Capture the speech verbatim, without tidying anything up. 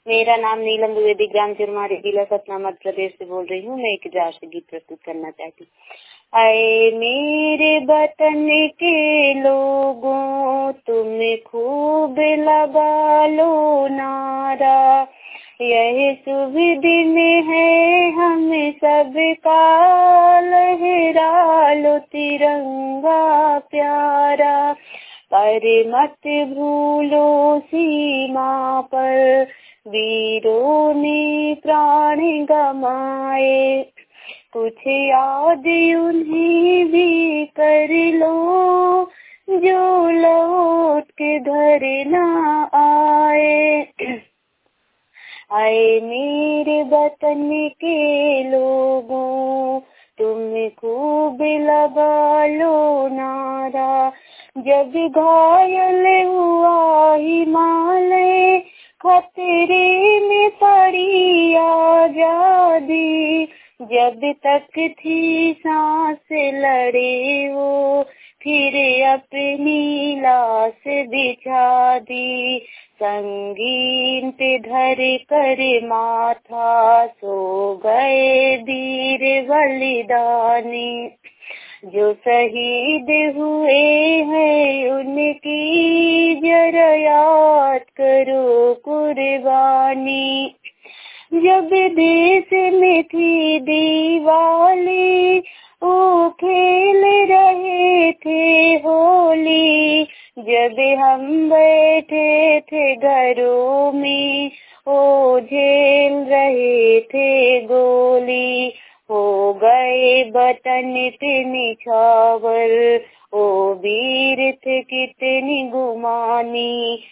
मेरा नाम नीलम द्विवेदी, ग्राम चिरमारी, जिला सतना, मध्य प्रदेश से बोल रही हूँ। मैं एक राष्ट्र गीत प्रस्तुत करना चाहती हूँ। आए मेरे वतन के लोगों, तुम खूब लगा लो नारा, यह शुभ दिन है हम सबका, लहरा लो तिरंगा प्यारा। पर मत भूलो सीमा पर वीरों ने प्राण गमाए, कुछ याद उन्हें भी कर लो जो लौट के घर ना आए। आए मेरे वतन के लोगों, तुम खूब लगा लो नारा, जब घायल हुआ हिमालय, खतरे में पड़ी आजादी, जब तक थी सांस लड़े वो, फिर अपनी लाश बिछा दी, संगीन पे धर कर माथा सो गए वीर बलिदानी, जो शहीद हुए हैं उनकी जरा याद करो कुर्बानी। जब देश में थी दिवाली, वो खेल रहे थे होली, जब हम बैठे थे घरों में, वो झेल रहे थे गोली, हो गए वतन पे निछावर, ओ वीर थे कितनी गुमानी,